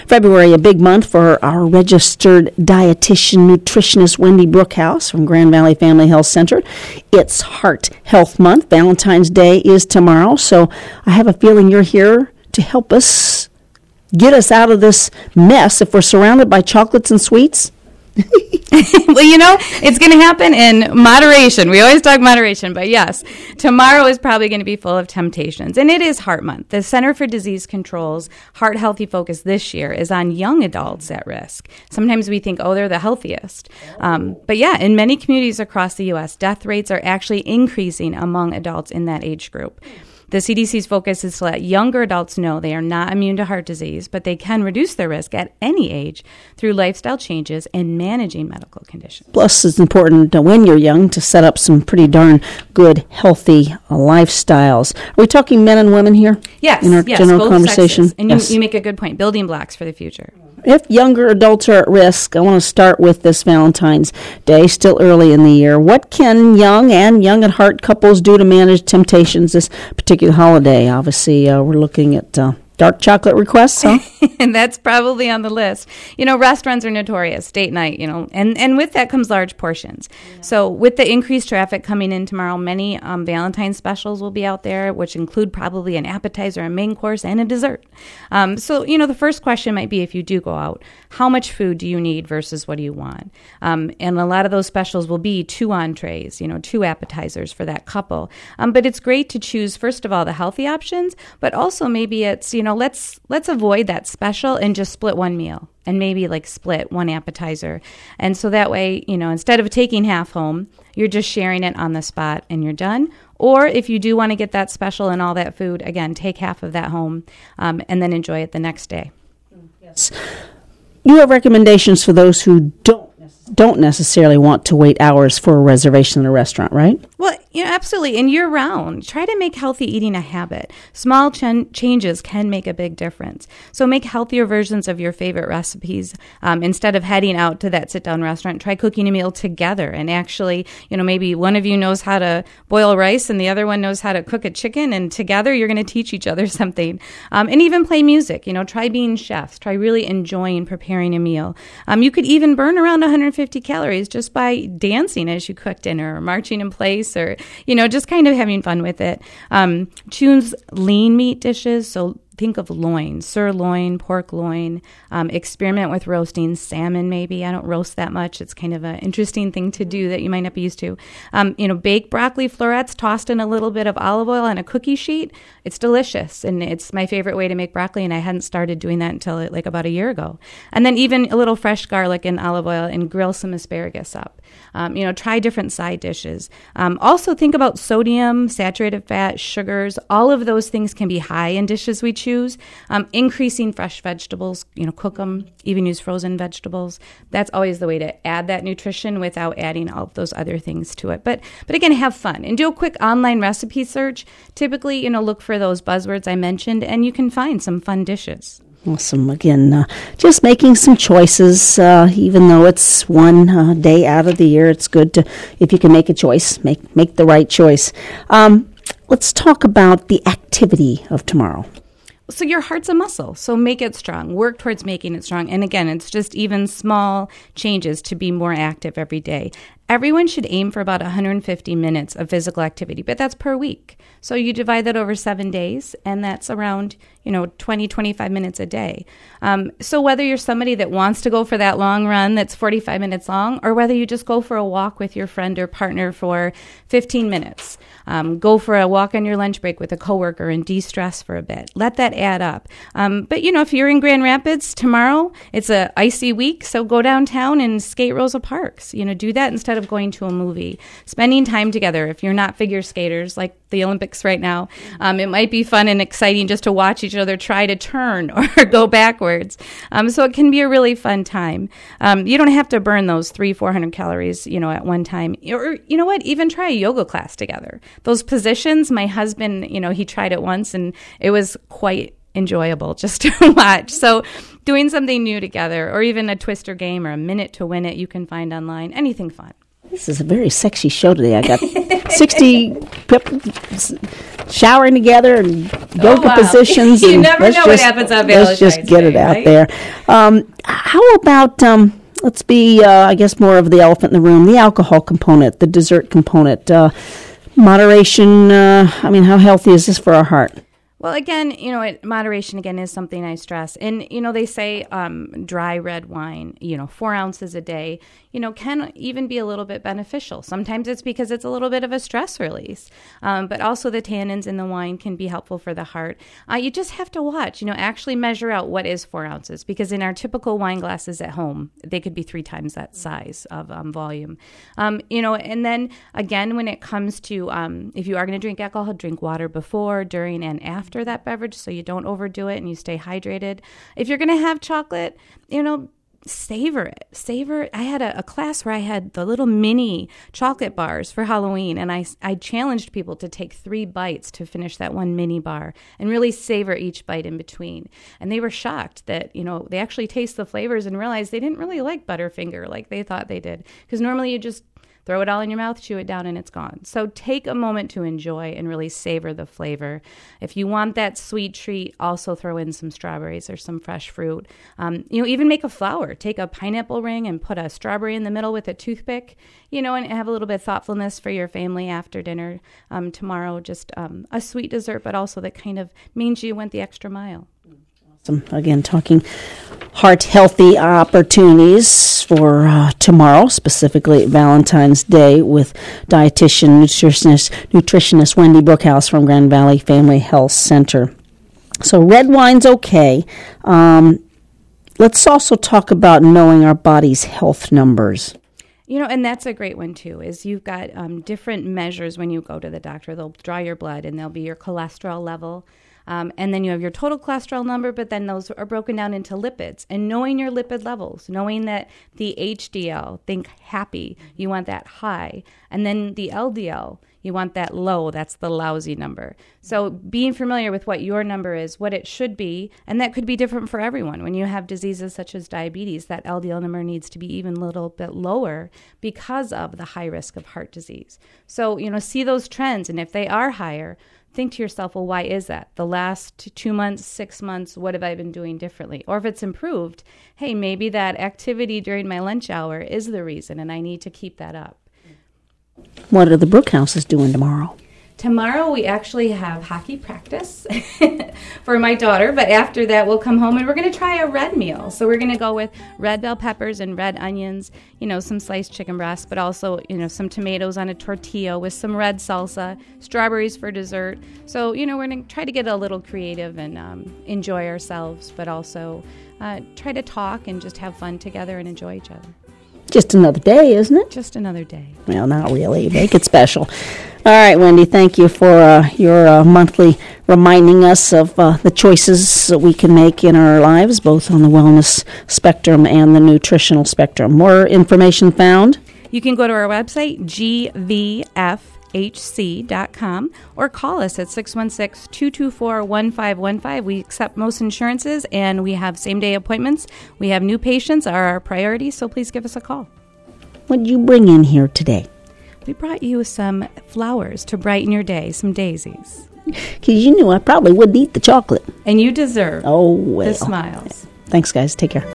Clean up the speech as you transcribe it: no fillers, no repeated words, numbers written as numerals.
February, a big month for our registered dietitian nutritionist Wendy Brookhouse from Grand Valley Family Health Center. It's Heart Health Month. Valentine's Day is tomorrow, so I have a feeling you're here to help us get us out of this mess if we're surrounded by chocolates and sweets. Well, it's going to happen in moderation. We always talk moderation, but yes, tomorrow is probably going to be full of temptations. And it is Heart Month. The Center for Disease Control's Heart Healthy focus this year is on young adults at risk. Sometimes we think, they're the healthiest. But yeah, in many communities across the U.S., death rates are actually increasing among adults in that age group. The CDC's focus is to let younger adults know they are not immune to heart disease, but they can reduce their risk at any age through lifestyle changes and managing medical conditions. Plus, it's important when you're young to set up some pretty darn good, healthy lifestyles. Are we talking men and women here? Yes. In our general both conversation? Sexes. And you make a good point. Building blocks for the future. If younger adults are at risk, I want to start with this Valentine's Day, still early in the year. What can young and young at heart couples do to manage temptations this particular holiday? Obviously, we're looking at dark chocolate requests, huh? And that's probably on the list. Restaurants are notorious, date night, and with that comes large portions. Yeah. So with the increased traffic coming in tomorrow, many Valentine's specials will be out there, which include probably an appetizer, a main course, and a dessert. So the first question might be, if you do go out, how much food do you need versus what do you want? And a lot of those specials will be 2 entrees, 2 appetizers for that couple. But it's great to choose, first of all, the healthy options, but also maybe it's, let's avoid that special and just split one meal and maybe split one appetizer. And so that way, instead of taking half home, you're just sharing it on the spot and you're done. Or if you do want to get that special and all that food, again, take half of that home and then enjoy it the next day. Yes. You have recommendations for those who don't necessarily want to wait hours for a reservation in a restaurant, right? Well, absolutely. And year-round, try to make healthy eating a habit. Small changes can make a big difference. So make healthier versions of your favorite recipes. Instead of heading out to that sit-down restaurant, try cooking a meal together. And actually, maybe one of you knows how to boil rice and the other one knows how to cook a chicken. And together, you're going to teach each other something. And even play music. Try being chefs. Try really enjoying preparing a meal. You could even burn around 150 calories just by dancing as you cook dinner or marching in place or, just kind of having fun with it. Choose lean meat dishes. So think of loin, sirloin, pork loin. Experiment with roasting salmon maybe. I don't roast that much. It's kind of an interesting thing to do that you might not be used to. Bake broccoli florets tossed in a little bit of olive oil on a cookie sheet. It's delicious, and it's my favorite way to make broccoli, and I hadn't started doing that until about a year ago. And then even a little fresh garlic and olive oil and grill some asparagus up. Try different side dishes. Also think about sodium, saturated fat, sugars. All of those things can be high in dishes we choose. Increasing fresh vegetables, cook them, even use frozen vegetables. That's always the way to add that nutrition without adding all of those other things to it. But again, have fun and do a quick online recipe search. Typically, look for those buzzwords I mentioned, and you can find some fun dishes. Awesome. Again, just making some choices, even though it's one day out of the year. It's good to, if you can make a choice, make the right choice. Let's talk about the activity of tomorrow. So your heart's a muscle, so make it strong. Work towards making it strong. And again, it's just even small changes to be more active every day. Everyone should aim for about 150 minutes of physical activity, but that's per week. So you divide that over 7 days, and that's around, 20, 25 minutes a day. So whether you're somebody that wants to go for that long run that's 45 minutes long, or whether you just go for a walk with your friend or partner for 15 minutes, go for a walk on your lunch break with a coworker and de-stress for a bit. Let that add up. But, if you're in Grand Rapids tomorrow, it's a icy week, so go downtown and skate Rosa Parks. Do that instead of going to a movie. Spending time together. If you're not figure skaters like the Olympics right now, it might be fun and exciting just to watch each other try to turn or go backwards. So it can be a really fun time. You don't have to burn those 300-400 calories, at one time. Or, even try a yoga class together. Those positions, my husband, he tried it once and it was quite enjoyable just to watch. So doing something new together, or even a Twister game or a Minute to Win It you can find online, anything fun. This is a very sexy show today. I got 60 showering together and yoga positions. You and never know what happens on Valentine's Let's just get Day, it out right? there. How about, let's be, I guess, more of the elephant in the room, the alcohol component, the dessert component, moderation. How healthy is this for our heart? Well, again, moderation, again, is something I stress. And, they say dry red wine, 4 ounces a day, can even be a little bit beneficial. Sometimes it's because it's a little bit of a stress release. But also the tannins in the wine can be helpful for the heart. You just have to watch, actually measure out what is 4 ounces. Because in our typical wine glasses at home, they could be 3 times that size of volume. And then, again, when it comes to if you are going to drink alcohol, drink water before, during, and after that beverage so you don't overdo it and you stay hydrated. If you're going to have chocolate, savor it. I had a class where I had the little mini chocolate bars for Halloween, and I challenged people to take 3 bites to finish that one mini bar and really savor each bite in between. And they were shocked that, they actually taste the flavors and realized they didn't really like Butterfinger like they thought they did. Because normally you just throw it all in your mouth, chew it down, and it's gone. So take a moment to enjoy and really savor the flavor. If you want that sweet treat, also throw in some strawberries or some fresh fruit. Even make a flower. Take a pineapple ring and put a strawberry in the middle with a toothpick, and have a little bit of thoughtfulness for your family after dinner tomorrow. Just a sweet dessert, but also that kind of means you went the extra mile. Again, talking heart-healthy opportunities for tomorrow, specifically Valentine's Day, with dietitian, nutritionist Wendy Brookhouse from Grand Valley Family Health Center. So red wine's okay. Let's also talk about knowing our body's health numbers. And that's a great one, too, is you've got different measures when you go to the doctor. They'll draw your blood, and there'll be your cholesterol level. And then you have your total cholesterol number, but then those are broken down into lipids. And knowing your lipid levels, knowing that the HDL, think happy, you want that high. And then the LDL, you want that low, that's the lousy number. So being familiar with what your number is, what it should be, and that could be different for everyone. When you have diseases such as diabetes, that LDL number needs to be even a little bit lower because of the high risk of heart disease. So, see those trends, and if they are higher, think to yourself, well, why is that? The last 2 months, 6 months, what have I been doing differently? Or if it's improved, hey, maybe that activity during my lunch hour is the reason, and I need to keep that up. What are the Brookhouses doing tomorrow? Tomorrow we actually have hockey practice for my daughter, but after that we'll come home and we're going to try a red meal. So we're going to go with red bell peppers and red onions, some sliced chicken breast, but also, some tomatoes on a tortilla with some red salsa, strawberries for dessert. So, we're going to try to get a little creative and enjoy ourselves, but also try to talk and just have fun together and enjoy each other. Just another day, isn't it? Just another day. Well, not really. Make it special. All right, Wendy, thank you for your monthly reminding us of the choices that we can make in our lives, both on the wellness spectrum and the nutritional spectrum. More information found? You can go to our website, gvfhc.com, or call us at 616-224-1515. We accept most insurances, and we have same-day appointments. We have new patients are our priority, so please give us a call. What did you bring in here today? We brought you some flowers to brighten your day, some daisies. Because you knew I probably wouldn't eat the chocolate. And you deserve the smiles. Thanks, guys. Take care.